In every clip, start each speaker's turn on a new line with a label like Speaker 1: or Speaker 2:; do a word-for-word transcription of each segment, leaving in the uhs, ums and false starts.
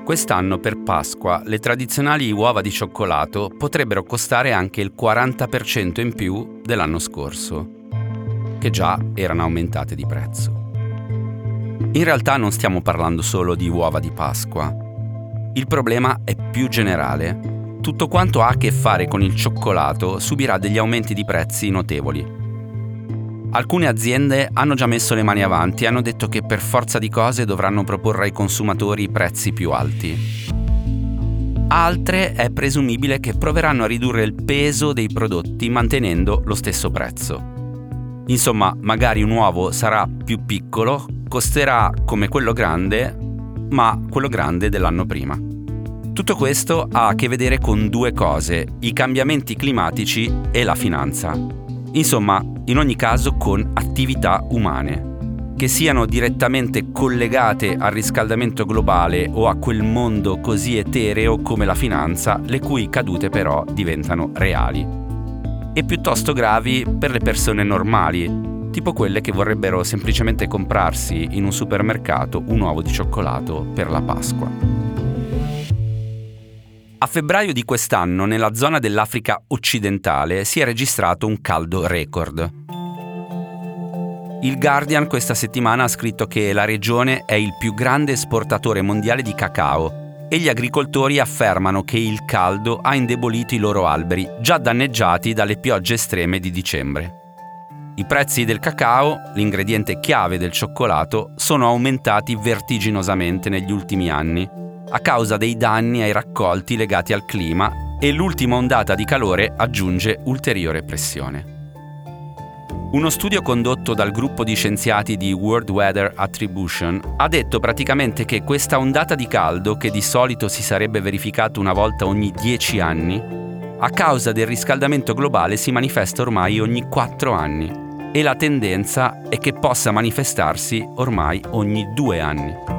Speaker 1: Quest'anno per Pasqua le tradizionali uova di cioccolato potrebbero costare anche il quaranta per cento in più dell'anno scorso, che già erano aumentate di prezzo. In realtà non stiamo parlando solo di uova di Pasqua. Il problema è più generale. Tutto quanto ha a che fare con il cioccolato subirà degli aumenti di prezzi notevoli. Alcune aziende hanno già messo le mani avanti e hanno detto che per forza di cose dovranno proporre ai consumatori prezzi più alti. Altre è presumibile che proveranno a ridurre il peso dei prodotti mantenendo lo stesso prezzo. Insomma, magari un uovo sarà più piccolo, costerà come quello grande, ma quello grande dell'anno prima. Tutto questo ha a che vedere con due cose: i cambiamenti climatici e la finanza. Insomma, in ogni caso con attività umane, che siano direttamente collegate al riscaldamento globale o a quel mondo così etereo come la finanza, le cui cadute però diventano reali. E piuttosto gravi per le persone normali, tipo quelle che vorrebbero semplicemente comprarsi in un supermercato un uovo di cioccolato per la Pasqua. A febbraio di quest'anno, nella zona dell'Africa occidentale, si è registrato un caldo record. Il Guardian questa settimana ha scritto che la regione è il più grande esportatore mondiale di cacao e gli agricoltori affermano che il caldo ha indebolito i loro alberi, già danneggiati dalle piogge estreme di dicembre. I prezzi del cacao, l'ingrediente chiave del cioccolato, sono aumentati vertiginosamente negli ultimi anni, a causa dei danni ai raccolti legati al clima, e l'ultima ondata di calore aggiunge ulteriore pressione. Uno studio condotto dal gruppo di scienziati di World Weather Attribution ha detto praticamente che questa ondata di caldo, che di solito si sarebbe verificata una volta ogni dieci anni, a causa del riscaldamento globale si manifesta ormai ogni quattro anni, e la tendenza è che possa manifestarsi ormai ogni due anni.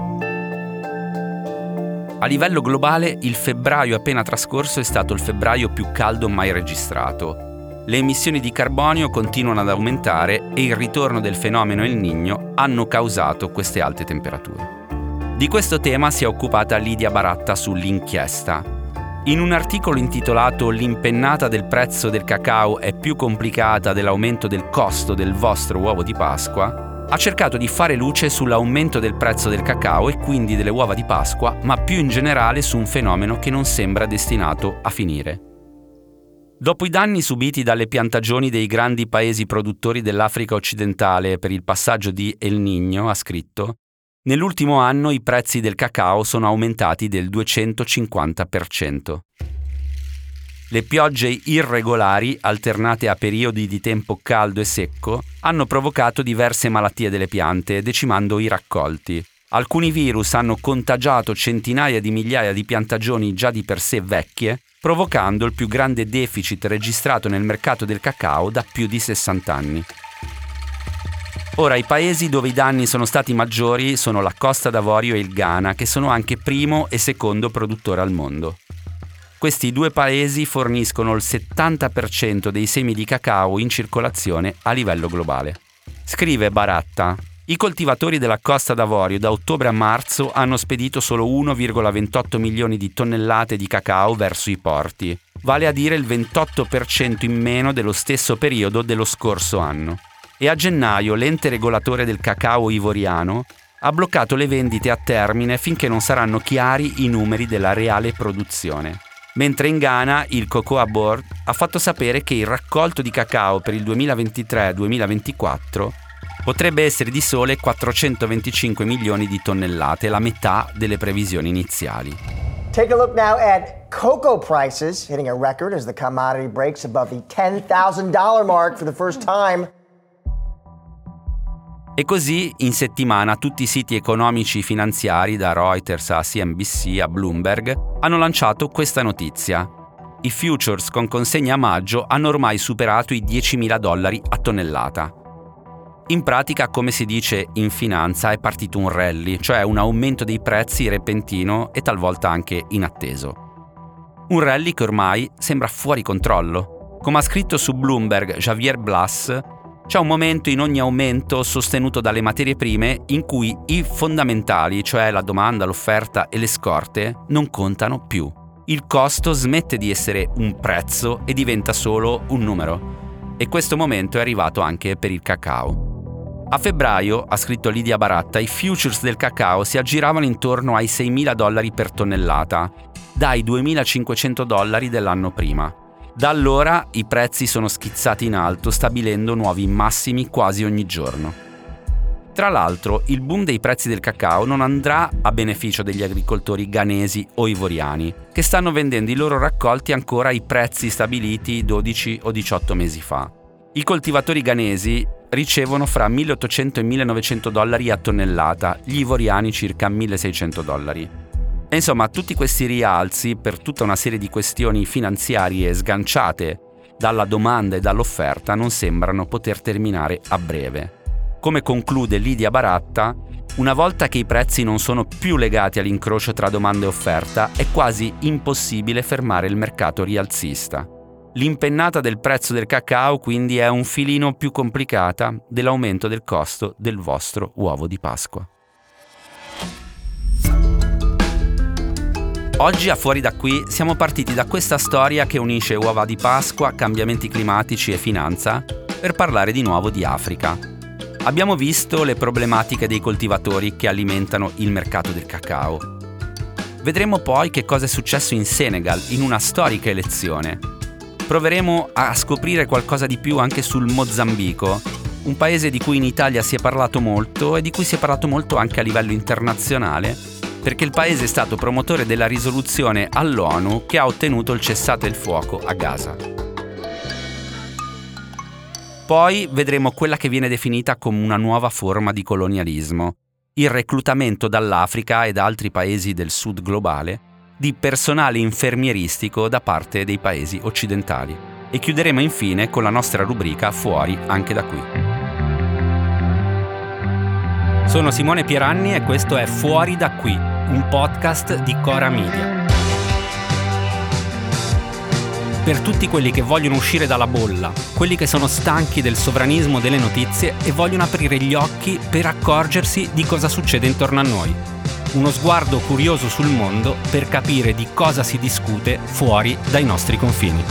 Speaker 1: A livello globale, il febbraio appena trascorso è stato il febbraio più caldo mai registrato. Le emissioni di carbonio continuano ad aumentare e il ritorno del fenomeno El Niño hanno causato queste alte temperature. Di questo tema si è occupata Lidia Baratta sull'Inchiesta. In un articolo intitolato «L'impennata del prezzo del cacao è più complicata dell'aumento del costo del vostro uovo di Pasqua», ha cercato di fare luce sull'aumento del prezzo del cacao e quindi delle uova di Pasqua, ma più in generale su un fenomeno che non sembra destinato a finire. Dopo i danni subiti dalle piantagioni dei grandi paesi produttori dell'Africa occidentale per il passaggio di El Niño, ha scritto, nell'ultimo anno i prezzi del cacao sono aumentati del duecentocinquanta per cento. Le piogge irregolari, alternate a periodi di tempo caldo e secco, hanno provocato diverse malattie delle piante, decimando i raccolti. Alcuni virus hanno contagiato centinaia di migliaia di piantagioni già di per sé vecchie, provocando il più grande deficit registrato nel mercato del cacao da più di sessanta anni. Ora, i paesi dove i danni sono stati maggiori sono la Costa d'Avorio e il Ghana, che sono anche primo e secondo produttore al mondo. Questi due paesi forniscono il settanta per cento dei semi di cacao in circolazione a livello globale. Scrive Baratta: i coltivatori della Costa d'Avorio da ottobre a marzo hanno spedito solo uno virgola ventotto milioni di tonnellate di cacao verso i porti, vale a dire il ventotto per cento in meno dello stesso periodo dello scorso anno. E a gennaio l'ente regolatore del cacao ivoriano ha bloccato le vendite a termine finché non saranno chiari i numeri della reale produzione. Mentre in Ghana il Cocoa Board ha fatto sapere che il raccolto di cacao per il duemilaventitré duemilaventiquattro potrebbe essere di sole quattrocentoventicinque milioni di tonnellate, la metà delle previsioni iniziali.
Speaker 2: Take a look now at cocoa prices hitting a record as the commodity breaks above the ten thousand dollars mark for the first time.
Speaker 1: E così in settimana tutti i siti economici finanziari, da Reuters a C N B C a Bloomberg, hanno lanciato questa notizia. I futures con consegna a maggio hanno ormai superato i diecimila dollari a tonnellata. In pratica, come si dice in finanza, è partito un rally, cioè un aumento dei prezzi repentino e talvolta anche inatteso. Un rally che ormai sembra fuori controllo. Come ha scritto su Bloomberg Javier Blas, C'è un momento in ogni aumento sostenuto dalle materie prime in cui i fondamentali, cioè la domanda, l'offerta e le scorte, non contano più. Il costo smette di essere un prezzo e diventa solo un numero. E questo momento è arrivato anche per il cacao. A febbraio, ha scritto Lidia Baratta, i futures del cacao si aggiravano intorno ai seimila dollari per tonnellata, dai duemilacinquecento dollari dell'anno prima. Da allora i prezzi sono schizzati in alto, stabilendo nuovi massimi quasi ogni giorno. Tra l'altro, il boom dei prezzi del cacao non andrà a beneficio degli agricoltori ghanesi o ivoriani, che stanno vendendo i loro raccolti ancora ai prezzi stabiliti dodici o diciotto mesi fa. I coltivatori ghanesi ricevono fra milleottocento e millenovecento dollari a tonnellata, gli ivoriani circa milleseicento dollari. E insomma, tutti questi rialzi, per tutta una serie di questioni finanziarie sganciate dalla domanda e dall'offerta, non sembrano poter terminare a breve. Come conclude Lidia Baratta, una volta che i prezzi non sono più legati all'incrocio tra domanda e offerta, è quasi impossibile fermare il mercato rialzista. L'impennata del prezzo del cacao quindi è un filino più complicata dell'aumento del costo del vostro uovo di Pasqua. Oggi a Fuori da qui siamo partiti da questa storia che unisce uova di Pasqua, cambiamenti climatici e finanza per parlare di nuovo di Africa. Abbiamo visto le problematiche dei coltivatori che alimentano il mercato del cacao. Vedremo poi che cosa è successo in Senegal in una storica elezione. Proveremo a scoprire qualcosa di più anche sul Mozambico, un paese di cui in Italia si è parlato molto e di cui si è parlato molto anche a livello internazionale, perché il paese è stato promotore della risoluzione all'ONU che ha ottenuto il cessate il fuoco a Gaza. Poi vedremo quella che viene definita come una nuova forma di colonialismo, il reclutamento dall'Africa e da altri paesi del sud globale di personale infermieristico da parte dei paesi occidentali. E chiuderemo infine con la nostra rubrica Fuori anche da qui. Sono Simone Pieranni e questo è Fuori da qui, un podcast di Cora Media. Per tutti quelli che vogliono uscire dalla bolla, quelli che sono stanchi del sovranismo delle notizie e vogliono aprire gli occhi per accorgersi di cosa succede intorno a noi. Uno sguardo curioso sul mondo per capire di cosa si discute fuori dai nostri confini.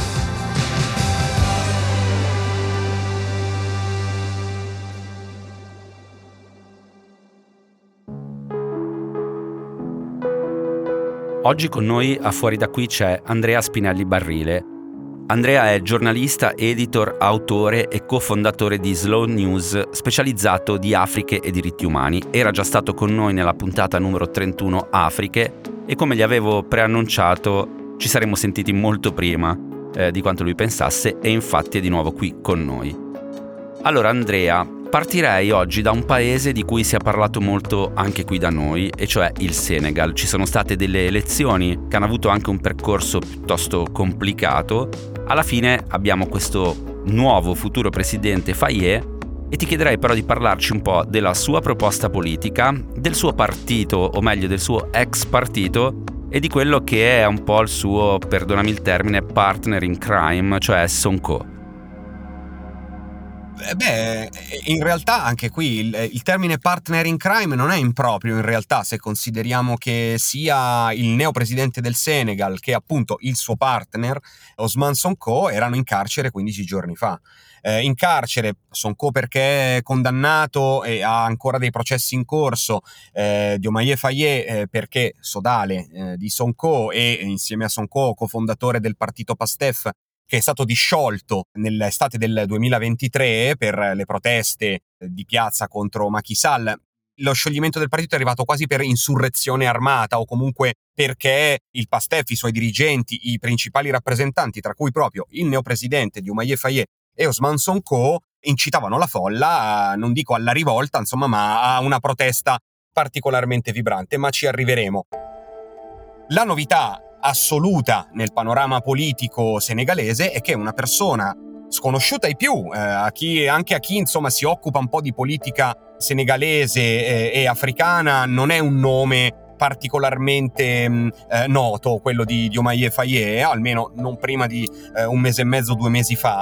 Speaker 1: Oggi con noi a Fuori da qui c'è Andrea Spinelli Barrile. Andrea è giornalista, editor, autore e cofondatore di Slow News, specializzato di Afriche e diritti umani. Era già stato con noi nella puntata numero trentuno Afriche e come gli avevo preannunciato ci saremmo sentiti molto prima eh, di quanto lui pensasse e infatti è di nuovo qui con noi. Allora Andrea, partirei oggi da un paese di cui si è parlato molto anche qui da noi, e cioè il Senegal. Ci sono state delle elezioni che hanno avuto anche un percorso piuttosto complicato. Alla fine abbiamo questo nuovo futuro presidente Faye e ti chiederei però di parlarci un po' della sua proposta politica, del suo partito, o meglio del suo ex partito, e di quello che è un po' il suo, perdonami il termine, partner in crime, cioè Sonko.
Speaker 3: Beh, in realtà anche qui il, il termine partner in crime non è improprio in realtà, se consideriamo che sia il neopresidente del Senegal che appunto il suo partner Ousmane Sonko erano in carcere quindici giorni fa. Eh, in carcere Sonko perché è condannato e ha ancora dei processi in corso, eh, Diomaye Faye eh, perché sodale eh, di Sonko e insieme a Sonko cofondatore del partito Pastef, che è stato disciolto nell'estate del duemilaventitré per le proteste di piazza contro Macky Sall. Lo scioglimento del partito è arrivato quasi per insurrezione armata o comunque perché il Pastef, i suoi dirigenti, i principali rappresentanti, tra cui proprio il neopresidente Diomaye Faye e Ousmane Sonko, incitavano la folla, non dico alla rivolta, insomma, ma a una protesta particolarmente vibrante, ma ci arriveremo. La novità assoluta nel panorama politico senegalese è che una persona sconosciuta ai più, eh, a chi, anche a chi insomma si occupa un po' di politica senegalese eh, e africana, non è un nome particolarmente mh, eh, noto, quello di Diomaye Faye, almeno non prima di eh, un mese e mezzo, due mesi fa.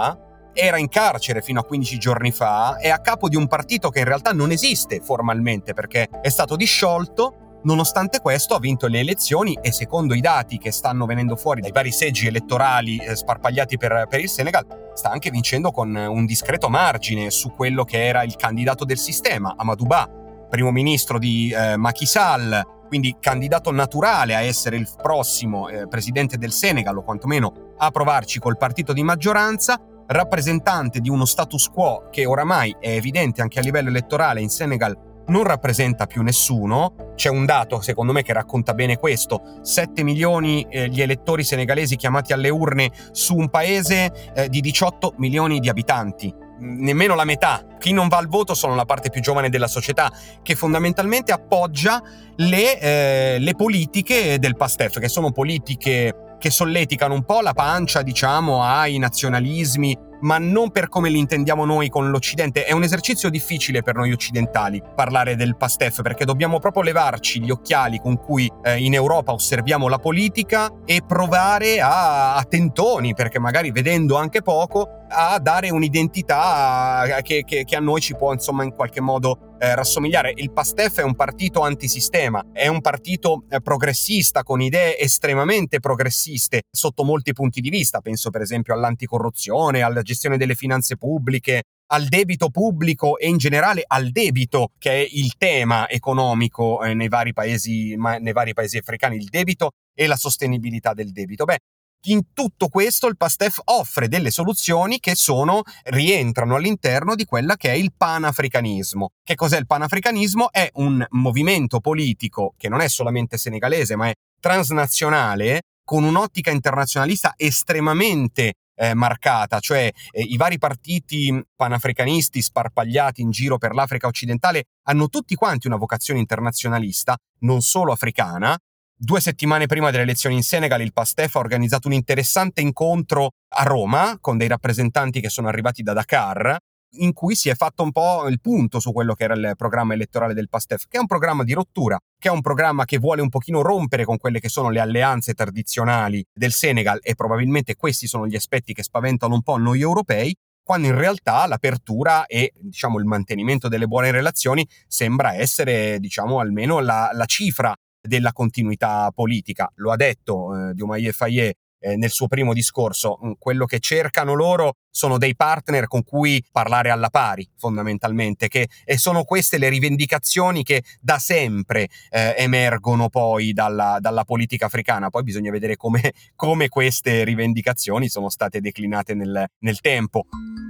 Speaker 3: era in carcere fino a quindici giorni fa, è a capo di un partito che in realtà non esiste formalmente perché è stato disciolto. Nonostante questo ha vinto le elezioni e secondo i dati che stanno venendo fuori dai vari seggi elettorali eh, sparpagliati per, per il Senegal, sta anche vincendo con un discreto margine su quello che era il candidato del sistema, Amadou Ba, primo ministro di eh, Macky Sall, quindi candidato naturale a essere il prossimo eh, presidente del Senegal, o quantomeno a provarci col partito di maggioranza, rappresentante di uno status quo che oramai è evidente anche a livello elettorale in Senegal non rappresenta più nessuno. C'è un dato, secondo me, che racconta bene questo: sette milioni eh, gli elettori senegalesi chiamati alle urne su un paese eh, di diciotto milioni di abitanti. Nemmeno la metà. Chi non va al voto sono la parte più giovane della società, che fondamentalmente appoggia le, eh, le politiche del PASTEF, che sono politiche che solleticano un po' la pancia, diciamo, ai nazionalismi, ma non per come li intendiamo noi con l'Occidente. È un esercizio difficile per noi occidentali parlare del PASTEF, perché dobbiamo proprio levarci gli occhiali con cui eh, in Europa osserviamo la politica e provare a, a tentoni, perché magari vedendo anche poco, a dare un'identità che, che, che a noi ci può insomma in qualche modo eh, rassomigliare. Il PASTEF è un partito antisistema, è un partito eh, progressista con idee estremamente progressiste sotto molti punti di vista. Penso per esempio all'anticorruzione, alla gestione delle finanze pubbliche, al debito pubblico e in generale al debito, che è il tema economico eh, nei vari paesi, ma, nei vari paesi africani, il debito e la sostenibilità del debito. Beh, in tutto questo il PASTEF offre delle soluzioni che sono, rientrano all'interno di quella che è il panafricanismo. Che cos'è il panafricanismo? È un movimento politico che non è solamente senegalese, ma è transnazionale, con un'ottica internazionalista estremamente eh, marcata, cioè eh, i vari partiti panafricanisti sparpagliati in giro per l'Africa occidentale hanno tutti quanti una vocazione internazionalista, non solo africana. Due settimane prima delle elezioni in Senegal il PASTEF ha organizzato un interessante incontro a Roma con dei rappresentanti che sono arrivati da Dakar, in cui si è fatto un po' il punto su quello che era il programma elettorale del PASTEF, che è un programma di rottura, che è un programma che vuole un pochino rompere con quelle che sono le alleanze tradizionali del Senegal, e probabilmente questi sono gli aspetti che spaventano un po' noi europei, quando in realtà l'apertura e, diciamo, il mantenimento delle buone relazioni sembra essere, diciamo, almeno la, la cifra della continuità politica. Lo ha detto eh, Diomaye Faye eh, nel suo primo discorso. Quello che cercano loro sono dei partner con cui parlare alla pari, fondamentalmente, che, e sono queste le rivendicazioni che da sempre eh, emergono poi dalla, dalla politica africana. Poi bisogna vedere come, come queste rivendicazioni sono state declinate nel, nel tempo.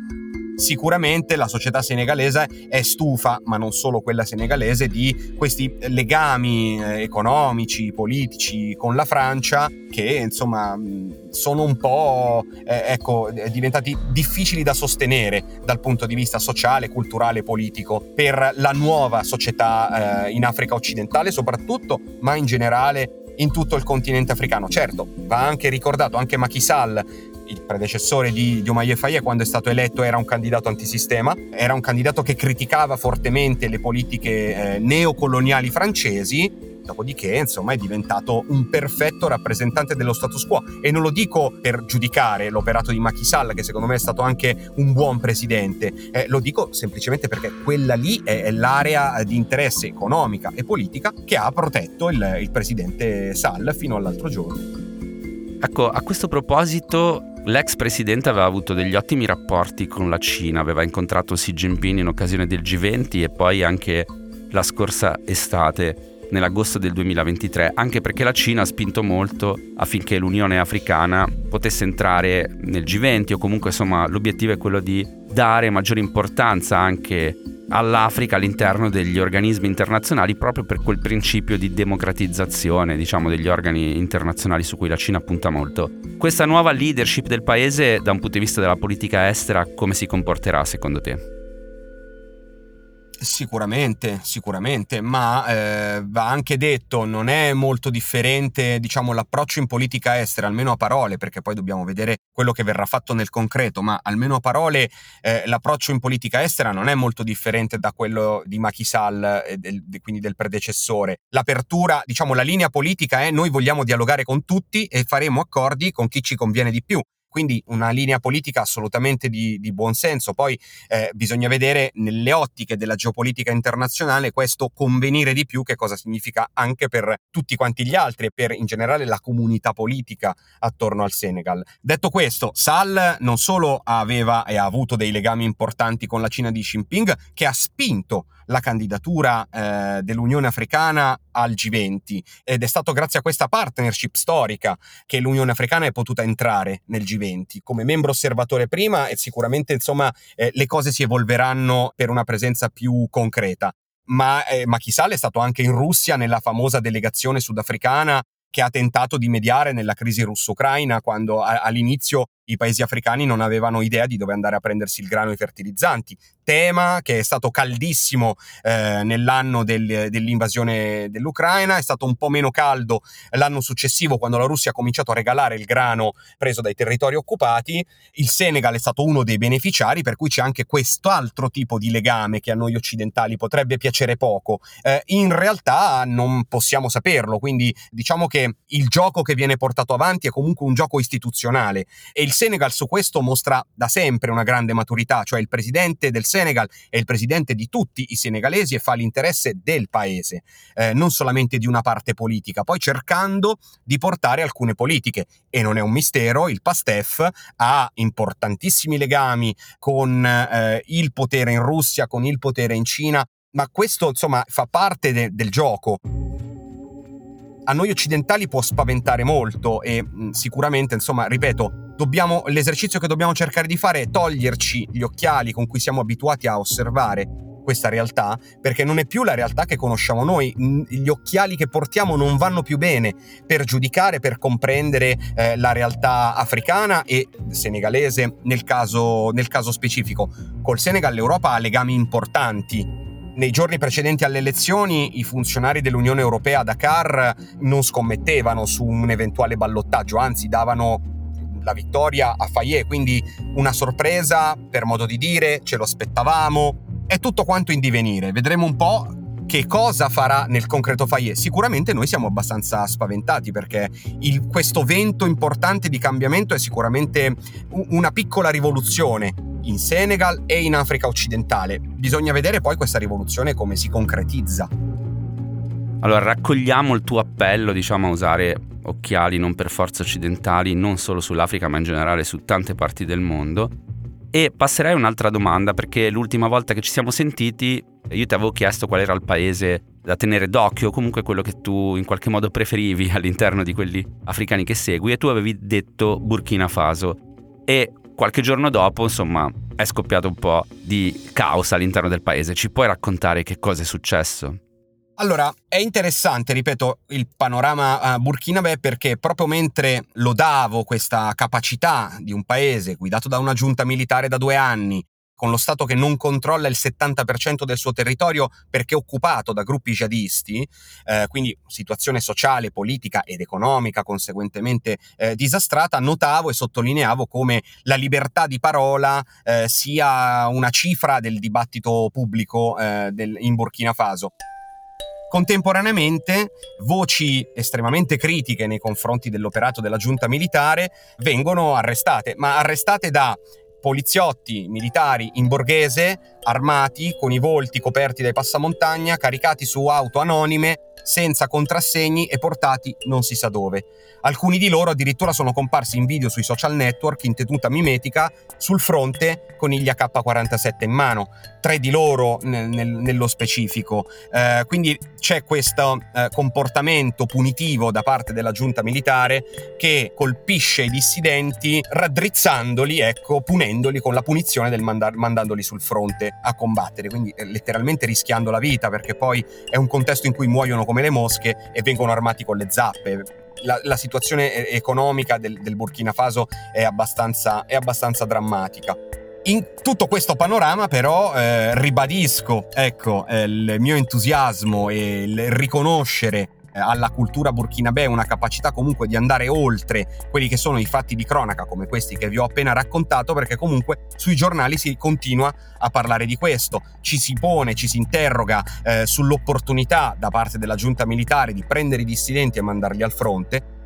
Speaker 3: Sicuramente la società senegalese è stufa, ma non solo quella senegalese, di questi legami eh, economici, politici con la Francia che insomma sono un po' eh, ecco, diventati difficili da sostenere dal punto di vista sociale, culturale, politico per la nuova società eh, in Africa occidentale soprattutto, ma in generale in tutto il continente africano. Certo, va anche ricordato, anche Macky Sall, il predecessore di Diomaye Faye, quando è stato eletto era un candidato antisistema, era un candidato che criticava fortemente le politiche eh, neocoloniali francesi. Dopodiché, insomma, è diventato un perfetto rappresentante dello status quo. E non lo dico per giudicare l'operato di Macky Sall, che secondo me è stato anche un buon presidente, eh, lo dico semplicemente perché quella lì è, è l'area di interesse economica e politica che ha protetto il, il presidente Sall fino all'altro giorno.
Speaker 1: Ecco, a questo proposito, l'ex presidente aveva avuto degli ottimi rapporti con la Cina, aveva incontrato Xi Jinping in occasione del G venti e poi anche la scorsa estate, nell'agosto del duemilaventitré, anche perché la Cina ha spinto molto affinché l'Unione Africana potesse entrare nel G venti, o comunque insomma l'obiettivo è quello di dare maggiore importanza anche all'Africa all'interno degli organismi internazionali, proprio per quel principio di democratizzazione, diciamo, degli organi internazionali su cui la Cina punta molto. Questa nuova leadership del paese, da un punto di vista della politica estera, come si comporterà secondo te?
Speaker 3: Sicuramente, sicuramente, ma eh, va anche detto, non è molto differente, diciamo, l'approccio in politica estera, almeno a parole, perché poi dobbiamo vedere quello che verrà fatto nel concreto, ma almeno a parole eh, l'approccio in politica estera non è molto differente da quello di Macky Sall, e del, quindi del predecessore. L'apertura, diciamo, la linea politica è: noi vogliamo dialogare con tutti e faremo accordi con chi ci conviene di più. quindi una linea politica assolutamente di, di buon senso. Poi eh, bisogna vedere nelle ottiche della geopolitica internazionale questo convenire di più che cosa significa anche per tutti quanti gli altri e per in generale la comunità politica attorno al Senegal. Detto questo, Sall non solo aveva e ha avuto dei legami importanti con la Cina di Xi Jinping, che ha spinto la candidatura eh, dell'Unione Africana al G venti, ed è stato grazie a questa partnership storica che l'Unione Africana è potuta entrare nel G venti come membro osservatore prima, e sicuramente insomma eh, le cose si evolveranno per una presenza più concreta. Ma, eh, Macky Sall è stato anche in Russia nella famosa delegazione sudafricana che ha tentato di mediare nella crisi russo-ucraina, quando a, all'inizio i paesi africani non avevano idea di dove andare a prendersi il grano e i fertilizzanti, tema che è stato caldissimo eh, nell'anno del, dell'invasione dell'Ucraina. È stato un po' meno caldo l'anno successivo, quando la Russia ha cominciato a regalare il grano preso dai territori occupati. Il Senegal è stato uno dei beneficiari, per cui c'è anche quest'altro tipo di legame che a noi occidentali potrebbe piacere poco. Eh, in realtà non possiamo saperlo, quindi diciamo che il gioco che viene portato avanti è comunque un gioco istituzionale, e il Senegal su questo mostra da sempre una grande maturità, cioè il presidente del Senegal è il presidente di tutti i senegalesi e fa l'interesse del paese, eh, non solamente di una parte politica, poi cercando di portare alcune politiche. E non è un mistero, il PASTEF ha importantissimi legami con eh, il potere in Russia, con il potere in Cina, ma questo insomma fa parte de- del gioco. A noi occidentali può spaventare molto e mh, sicuramente, insomma, ripeto, dobbiamo, l'esercizio che dobbiamo cercare di fare è toglierci gli occhiali con cui siamo abituati a osservare questa realtà, perché non è più la realtà che conosciamo noi. Gli occhiali che portiamo non vanno più bene per giudicare, per comprendere eh, la realtà africana e senegalese nel caso, nel caso specifico. Col Senegal l'Europa ha legami importanti. Nei giorni precedenti alle elezioni i funzionari dell'Unione Europea a Dakar non scommettevano su un eventuale ballottaggio, anzi davano la vittoria a Faye, quindi una sorpresa per modo di dire, ce lo aspettavamo, è tutto quanto in divenire. Vedremo un po' che cosa farà nel concreto Faye. Sicuramente noi siamo abbastanza spaventati, perché il, questo vento importante di cambiamento è sicuramente una piccola rivoluzione in Senegal e in Africa occidentale. Bisogna vedere poi questa rivoluzione come si concretizza.
Speaker 1: Allora, raccogliamo il tuo appello, diciamo, a usare occhiali non per forza occidentali, non solo sull'Africa ma in generale su tante parti del mondo, e passerei a un'altra domanda, perché l'ultima volta che ci siamo sentiti io ti avevo chiesto qual era il paese da tenere d'occhio, comunque quello che tu in qualche modo preferivi all'interno di quelli africani che segui, e tu avevi detto Burkina Faso, e qualche giorno dopo, insomma, è scoppiato un po' di caos all'interno del paese. Ci puoi raccontare che cosa è successo?
Speaker 3: Allora, è interessante, ripeto, il panorama uh, burkinabè, perché proprio mentre lodavo questa capacità di un paese guidato da una giunta militare da due anni, con lo Stato che non controlla il settanta per cento del suo territorio perché occupato da gruppi jihadisti, eh, quindi situazione sociale, politica ed economica conseguentemente eh, disastrata, notavo e sottolineavo come la libertà di parola eh, sia una cifra del dibattito pubblico eh, del, in Burkina Faso. Contemporaneamente, voci estremamente critiche nei confronti dell'operato della giunta militare vengono arrestate, ma arrestate da poliziotti militari in borghese, armati, con i volti coperti dai passamontagna, caricati su auto anonime, senza contrassegni e portati non si sa dove. Alcuni di loro addirittura sono comparsi in video sui social network in tenuta mimetica sul fronte con gli A K quarantasette in mano, tre di loro nel, nel, nello specifico. Eh, quindi c'è questo eh, comportamento punitivo da parte della giunta militare che colpisce i dissidenti raddrizzandoli, ecco, punendoli con la punizione del mandar- mandandoli sul fronte a combattere, quindi eh, letteralmente rischiando la vita, perché poi è un contesto in cui muoiono come le mosche e vengono armati con le zappe. La, la situazione economica del, del Burkina Faso è abbastanza, è abbastanza drammatica. In tutto questo panorama però eh, ribadisco ecco, eh, il mio entusiasmo e il riconoscere eh, alla cultura burkinabè una capacità comunque di andare oltre quelli che sono i fatti di cronaca come questi che vi ho appena raccontato, perché comunque sui giornali si continua a parlare di questo, ci si pone, ci si interroga eh, sull'opportunità da parte della giunta militare di prendere i dissidenti e mandarli al fronte.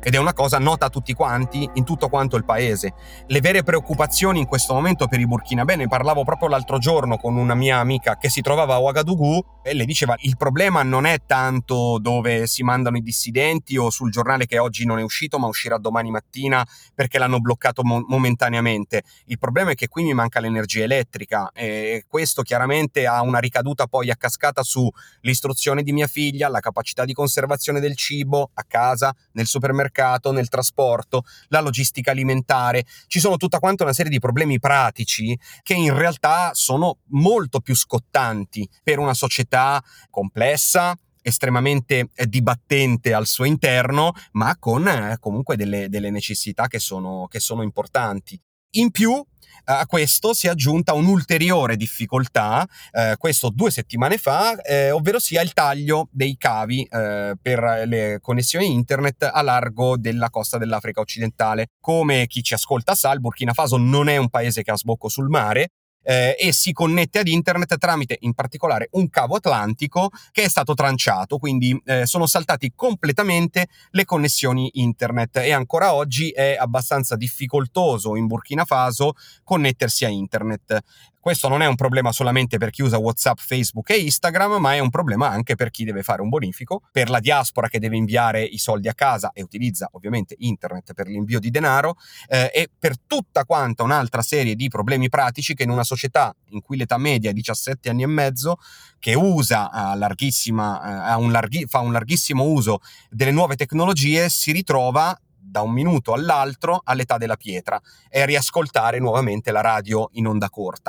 Speaker 3: ed è una cosa nota a tutti quanti in tutto quanto il paese. Le vere preoccupazioni in questo momento per i burkinabè, ne parlavo proprio l'altro giorno con una mia amica che si trovava a Ouagadougou e le diceva il problema non è tanto dove si mandano i dissidenti o sul giornale che oggi non è uscito ma uscirà domani mattina perché l'hanno bloccato mo- momentaneamente. Il problema è che qui mi manca l'energia elettrica e questo chiaramente ha una ricaduta poi a cascata sull'istruzione di mia figlia, la capacità di conservazione del cibo a casa, nel supermercato, nel trasporto, la logistica alimentare. Ci sono tutta quanta una serie di problemi pratici che in realtà sono molto più scottanti per una società complessa, estremamente dibattente al suo interno, ma con eh, comunque delle, delle necessità che sono, che sono importanti. In più, a questo si è aggiunta un'ulteriore difficoltà, eh, questo due settimane fa, eh, ovvero sia il taglio dei cavi eh, per le connessioni internet a largo della costa dell'Africa occidentale. Come chi ci ascolta sa, il Burkina Faso non è un paese che ha sbocco sul mare, Eh, e si connette ad internet tramite in particolare un cavo atlantico che è stato tranciato, quindi eh, sono saltati completamente le connessioni internet e ancora oggi è abbastanza difficoltoso in Burkina Faso connettersi a internet. Questo non è un problema solamente per chi usa WhatsApp, Facebook e Instagram, ma è un problema anche per chi deve fare un bonifico, per la diaspora che deve inviare i soldi a casa e utilizza ovviamente internet per l'invio di denaro, eh, e per tutta quanta un'altra serie di problemi pratici che in una società in cui l'età media è diciassette anni e mezzo, che usa a larghissima, a un larghi, fa un larghissimo uso delle nuove tecnologie, si ritrova da un minuto all'altro all'età della pietra e a riascoltare nuovamente la radio in onda corta.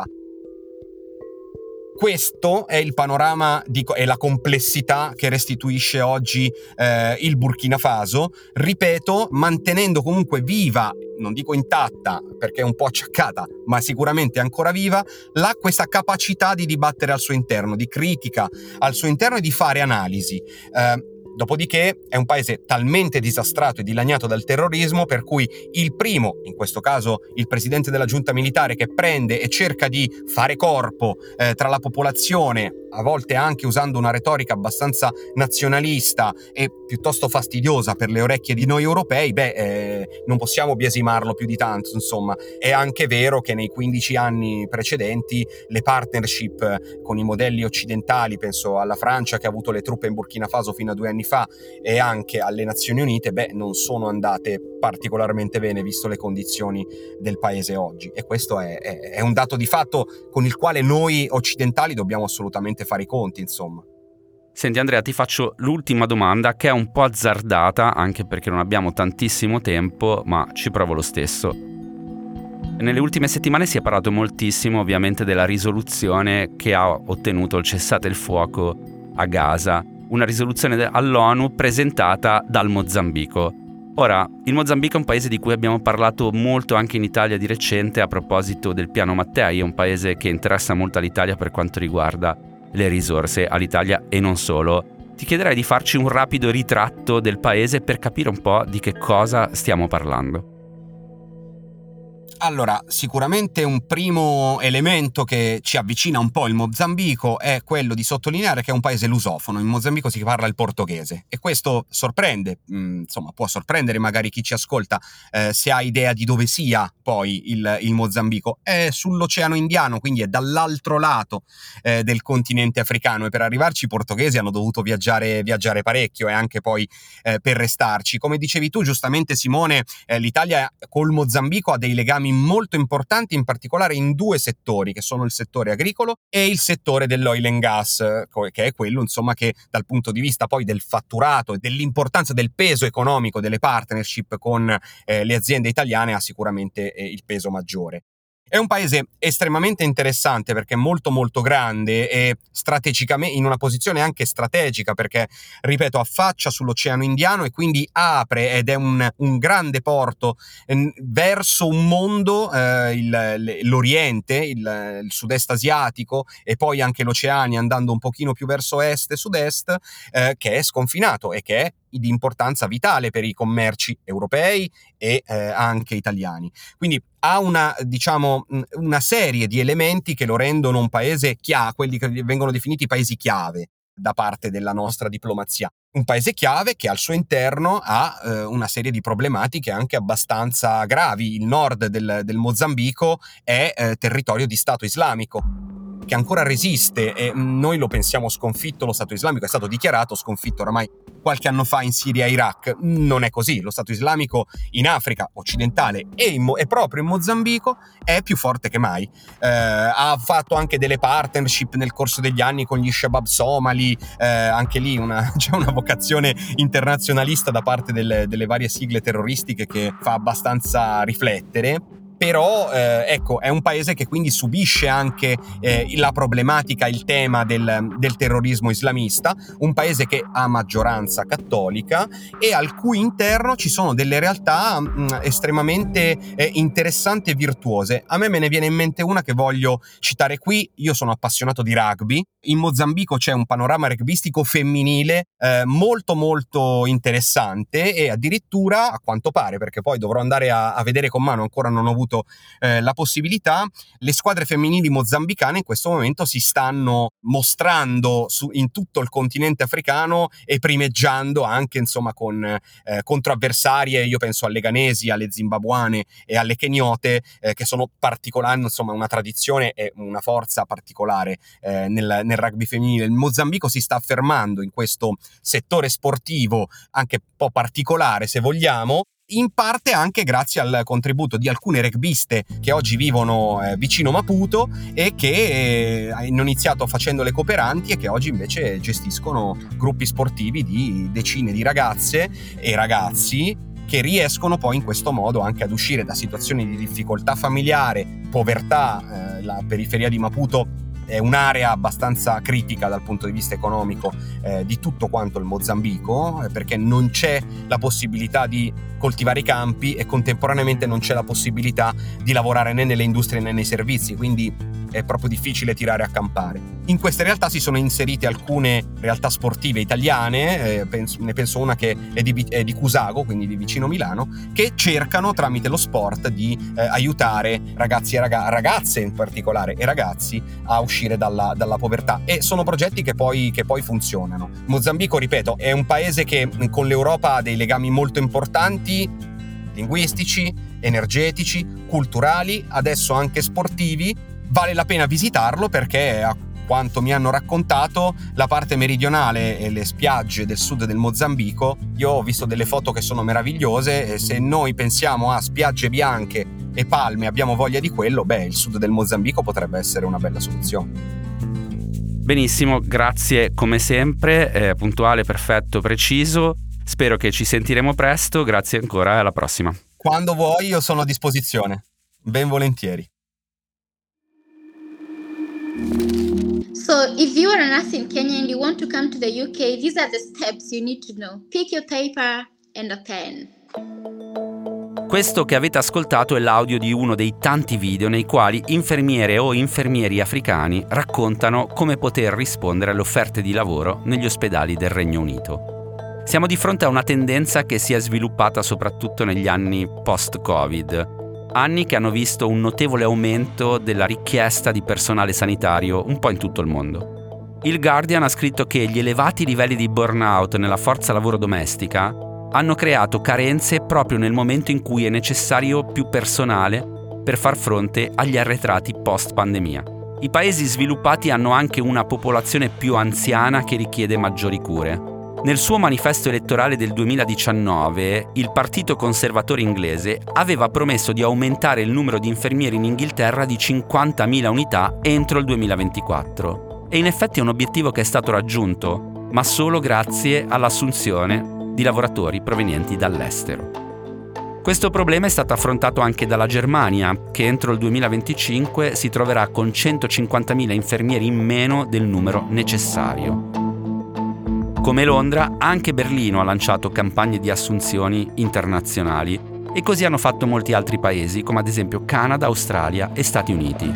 Speaker 3: Questo è il panorama di, e la complessità che restituisce oggi eh, il Burkina Faso, ripeto, mantenendo comunque viva, non dico intatta perché è un po' acciaccata, ma sicuramente ancora viva, la, questa capacità di dibattere al suo interno, di critica al suo interno e di fare analisi. Eh, Dopodiché è un paese talmente disastrato e dilaniato dal terrorismo per cui il primo, in questo caso il presidente della giunta militare, che prende e cerca di fare corpo eh, tra la popolazione, a volte anche usando una retorica abbastanza nazionalista e piuttosto fastidiosa per le orecchie di noi europei, beh, eh, non possiamo biasimarlo più di tanto, insomma. È anche vero che nei quindici anni precedenti le partnership con i modelli occidentali, penso alla Francia che ha avuto le truppe in Burkina Faso fino a due anni fa e anche alle Nazioni Unite, beh, non sono andate particolarmente bene visto le condizioni del paese oggi, e questo è, è, è un dato di fatto con il quale noi occidentali dobbiamo assolutamente fare i conti, insomma.
Speaker 1: Senti Andrea, ti faccio l'ultima domanda che è un po' azzardata anche perché non abbiamo tantissimo tempo, ma ci provo lo stesso. Nelle ultime settimane si è parlato moltissimo ovviamente della risoluzione che ha ottenuto il cessate il fuoco a Gaza, una risoluzione all'ONU presentata dal Mozambico. Ora, il Mozambico è un paese di cui abbiamo parlato molto anche in Italia di recente a proposito del piano Mattei, è un paese che interessa molto all'Italia per quanto riguarda le risorse all'Italia e non solo. Ti chiederei di farci un rapido ritratto del paese per capire un po' di che cosa stiamo parlando.
Speaker 3: Allora, sicuramente un primo elemento che ci avvicina un po' il Mozambico è quello di sottolineare che è un paese lusofono. In Mozambico si parla il portoghese e questo sorprende, mh, insomma può sorprendere magari chi ci ascolta eh, se ha idea di dove sia poi il, il Mozambico. È sull'Oceano Indiano, quindi è dall'altro lato eh, del continente africano, e per arrivarci i portoghesi hanno dovuto viaggiare, viaggiare parecchio e anche poi eh, per restarci. Come dicevi tu giustamente Simone, eh, l'Italia col Mozambico ha dei legami molto importanti, in particolare in due settori, che sono il settore agricolo e il settore dell'oil and gas, che è quello insomma che dal punto di vista poi del fatturato e dell'importanza del peso economico delle partnership con eh, le aziende italiane ha sicuramente eh, il peso maggiore. È un paese estremamente interessante perché è molto molto grande e strategicamente in una posizione anche strategica perché, ripeto, affaccia sull'Oceano Indiano e quindi apre ed è un, un grande porto eh, verso un mondo, eh, il, l'Oriente, il, il sud-est asiatico e poi anche l'Oceania andando un pochino più verso est e sud-est, eh, che è sconfinato e che è di importanza vitale per i commerci europei e eh, anche italiani. Quindi ha una, diciamo, una serie di elementi che lo rendono un paese chiave, quelli che vengono definiti paesi chiave. da parte della nostra diplomazia. Un paese chiave che al suo interno ha eh, una serie di problematiche anche abbastanza gravi. Il nord del, del Mozambico è eh, territorio di Stato islamico, che ancora resiste, e noi lo pensiamo sconfitto. Lo Stato islamico è stato dichiarato sconfitto oramai qualche anno fa in Siria e Iraq. Non è così. Lo Stato islamico in Africa occidentale e, in, e proprio in Mozambico è più forte che mai. Eh, ha fatto anche delle partnership nel corso degli anni con gli Shabab somali, eh, anche lì una, c'è una vocazione internazionalista da parte delle, delle varie sigle terroristiche che fa abbastanza riflettere. Però eh, ecco, è un paese che quindi subisce anche eh, la problematica, il tema del, del terrorismo islamista, un paese che ha maggioranza cattolica e al cui interno ci sono delle realtà mh, estremamente eh, interessanti e virtuose. A me me ne viene in mente una che voglio citare qui. Io sono appassionato di rugby. In Mozambico c'è un panorama rugbyistico femminile eh, molto molto interessante, e addirittura, a quanto pare, perché poi dovrò andare a, a vedere con mano, ancora non ho avuto Eh, la possibilità, le squadre femminili mozambicane in questo momento si stanno mostrando su, in tutto il continente africano e primeggiando anche insomma con eh, contro avversarie. Io penso alle ghanesi, alle zimbabuane e alle keniote, eh, che sono particolari, insomma una tradizione e una forza particolare eh, nel, nel rugby femminile. Il Mozambico si sta affermando in questo settore sportivo anche un po' particolare, se vogliamo, in parte anche grazie al contributo di alcune rugbiste che oggi vivono eh, vicino Maputo e che eh, hanno iniziato facendo le cooperanti e che oggi invece gestiscono gruppi sportivi di decine di ragazze e ragazzi che riescono poi in questo modo anche ad uscire da situazioni di difficoltà familiare, povertà. Eh, la periferia di Maputo è un'area abbastanza critica dal punto di vista economico eh, di tutto quanto il Mozambico, eh, perché non c'è la possibilità di coltivare i campi e contemporaneamente non c'è la possibilità di lavorare né nelle industrie né nei servizi, quindi è proprio difficile tirare a campare. In queste realtà si sono inserite alcune realtà sportive italiane, eh, penso, ne penso una che è di, è di Cusago, quindi di vicino Milano, che cercano tramite lo sport di eh, aiutare ragazzi e raga- ragazze in particolare e ragazzi a uscire dalla, dalla povertà, e sono progetti che poi, che poi funzionano. Mozambico, ripeto, è un paese che con l'Europa ha dei legami molto importanti, linguistici, energetici, culturali, adesso anche sportivi. Vale la pena visitarlo perché, a quanto mi hanno raccontato, la parte meridionale e le spiagge del sud del Mozambico, io ho visto delle foto che sono meravigliose, e se noi pensiamo a spiagge bianche e palme, abbiamo voglia di quello, beh, il sud del Mozambico potrebbe essere una bella soluzione.
Speaker 1: Benissimo, grazie come sempre, eh, puntuale, perfetto, preciso. Spero che ci sentiremo presto, grazie ancora e alla prossima.
Speaker 3: Quando vuoi io sono a disposizione, ben volentieri.
Speaker 4: So, if you are an nurse in Kenya and you want to come to the U K, these are the steps you need to know. Pick your paper and a pen.
Speaker 1: Questo che avete ascoltato è l'audio di uno dei tanti video nei quali infermiere o infermieri africani raccontano come poter rispondere alle offerte di lavoro negli ospedali del Regno Unito. Siamo di fronte a una tendenza che si è sviluppata soprattutto negli anni post-Covid. Anni che hanno visto un notevole aumento della richiesta di personale sanitario un po' in tutto il mondo. Il Guardian ha scritto che gli elevati livelli di burnout nella forza lavoro domestica hanno creato carenze proprio nel momento in cui è necessario più personale per far fronte agli arretrati post-pandemia. I paesi sviluppati hanno anche una popolazione più anziana che richiede maggiori cure. Nel suo manifesto elettorale del duemiladiciannove, il Partito Conservatore inglese aveva promesso di aumentare il numero di infermieri in Inghilterra di cinquantamila unità entro il duemilaventiquattro. E in effetti è un obiettivo che è stato raggiunto, ma solo grazie all'assunzione di lavoratori provenienti dall'estero. Questo problema è stato affrontato anche dalla Germania, che entro il duemilaventicinque si troverà con centocinquantamila infermieri in meno del numero necessario. Come Londra, anche Berlino ha lanciato campagne di assunzioni internazionali, e così hanno fatto molti altri paesi, come ad esempio Canada, Australia e Stati Uniti.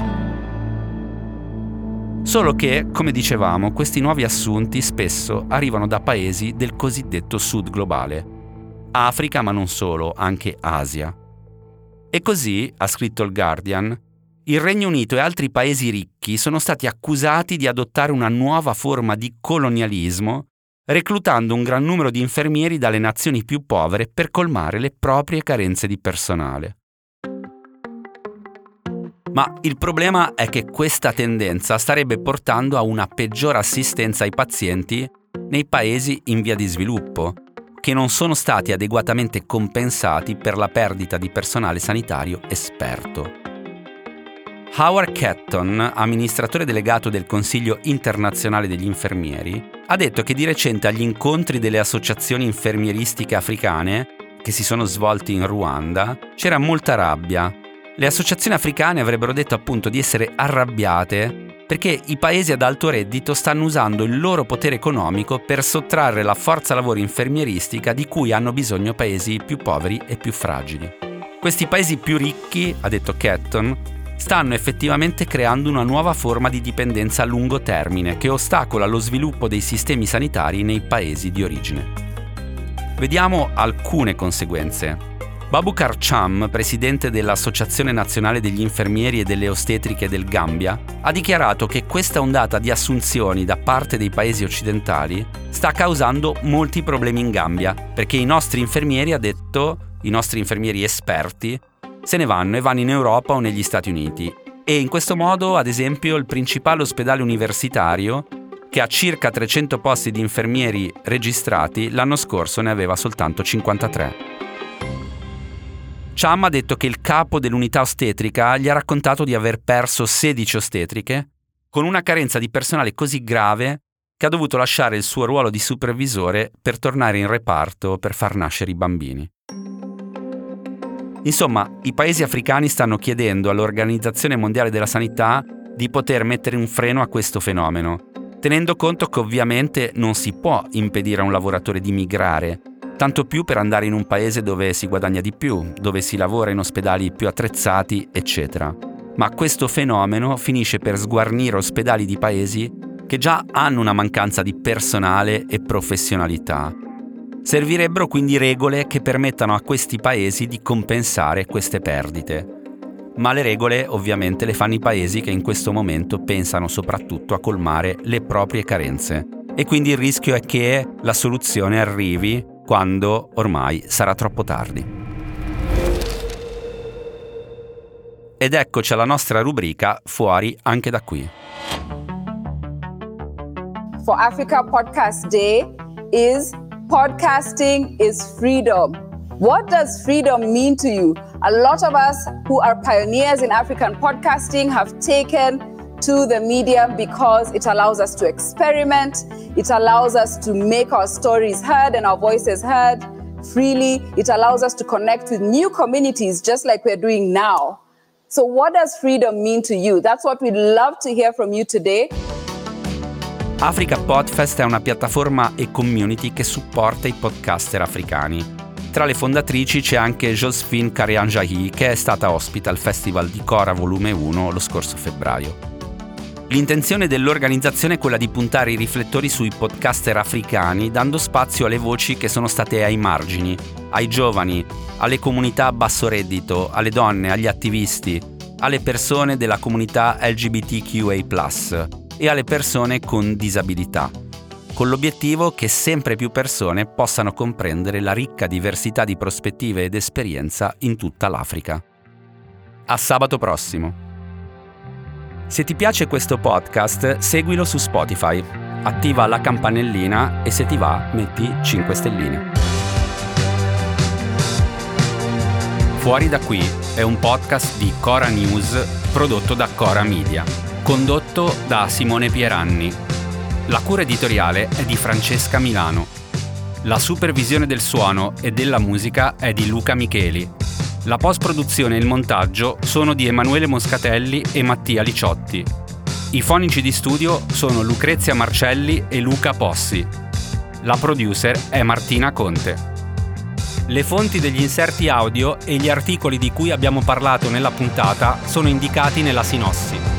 Speaker 1: Solo che, come dicevamo, questi nuovi assunti spesso arrivano da paesi del cosiddetto sud globale. Africa, ma non solo, anche Asia. E così, ha scritto il Guardian, il Regno Unito e altri paesi ricchi ricchi sono stati accusati di adottare una nuova forma di colonialismo, reclutando un gran numero di infermieri dalle nazioni più povere per colmare le proprie carenze di personale. Ma il problema è che questa tendenza starebbe portando a una peggiore assistenza ai pazienti nei paesi in via di sviluppo, che non sono stati adeguatamente compensati per la perdita di personale sanitario esperto. Howard Ketton, amministratore delegato del Consiglio internazionale degli infermieri, ha detto che di recente agli incontri delle associazioni infermieristiche africane, che si sono svolti in Ruanda, c'era molta rabbia. Le associazioni africane avrebbero detto appunto di essere arrabbiate perché i paesi ad alto reddito stanno usando il loro potere economico per sottrarre la forza lavoro infermieristica di cui hanno bisogno paesi più poveri e più fragili. Questi paesi più ricchi, ha detto Ketton, stanno effettivamente creando una nuova forma di dipendenza a lungo termine che ostacola lo sviluppo dei sistemi sanitari nei paesi di origine. Vediamo alcune conseguenze. Babukar Cham, presidente dell'Associazione Nazionale degli Infermieri e delle Ostetriche del Gambia, ha dichiarato che questa ondata di assunzioni da parte dei paesi occidentali sta causando molti problemi in Gambia, perché i nostri infermieri, ha detto, i nostri infermieri esperti, se ne vanno e vanno in Europa o negli Stati Uniti. E in questo modo, ad esempio, il principale ospedale universitario, che ha circa trecento posti di infermieri registrati, l'anno scorso ne aveva soltanto cinquantatré. Cham ha detto che il capo dell'unità ostetrica gli ha raccontato di aver perso sedici ostetriche, con una carenza di personale così grave che ha dovuto lasciare il suo ruolo di supervisore per tornare in reparto per far nascere i bambini. Insomma, i paesi africani stanno chiedendo all'Organizzazione Mondiale della Sanità di poter mettere un freno a questo fenomeno, tenendo conto che ovviamente non si può impedire a un lavoratore di migrare, tanto più per andare in un paese dove si guadagna di più, dove si lavora in ospedali più attrezzati, eccetera. Ma questo fenomeno finisce per sguarnire ospedali di paesi che già hanno una mancanza di personale e professionalità. Servirebbero quindi regole che permettano a questi paesi di compensare queste perdite. Ma le regole ovviamente le fanno i paesi che in questo momento pensano soprattutto a colmare le proprie carenze. E quindi il rischio è che la soluzione arrivi quando ormai sarà troppo tardi. Ed eccoci alla nostra rubrica Fuori anche da qui.
Speaker 5: For Africa Podcast Day is podcasting is freedom. What does freedom mean to you? A lot of us who are pioneers in African podcasting have taken to the medium because it allows us to experiment, it allows us to make our stories heard and our voices heard freely, it allows us to connect with new communities just like we're doing now. So what does freedom mean to you? That's what we'd love to hear from you today.
Speaker 1: Africa Podfest è una piattaforma e community che supporta i podcaster africani. Tra le fondatrici c'è anche Josephine Karianjahi, che è stata ospite al Festival di Cora Volume uno lo scorso febbraio. L'intenzione dell'organizzazione è quella di puntare i riflettori sui podcaster africani, dando spazio alle voci che sono state ai margini, ai giovani, alle comunità a basso reddito, alle donne, agli attivisti, alle persone della comunità L G B T Q A plus, e alle persone con disabilità, con l'obiettivo che sempre più persone possano comprendere la ricca diversità di prospettive ed esperienza in tutta l'Africa. A sabato prossimo! Se ti piace questo podcast, seguilo su Spotify, attiva la campanellina e se ti va, metti cinque stelline. Fuori da qui è un podcast di Cora News prodotto da Cora Media, condotto da Simone Pieranni. La cura editoriale è di Francesca Milano. La supervisione del suono e della musica è di Luca Micheli. La post-produzione e il montaggio sono di Emanuele Moscatelli e Mattia Liciotti. I fonici di studio sono Lucrezia Marcelli e Luca Possi. La producer è Martina Conte. Le fonti degli inserti audio e gli articoli di cui abbiamo parlato nella puntata sono indicati nella sinossi.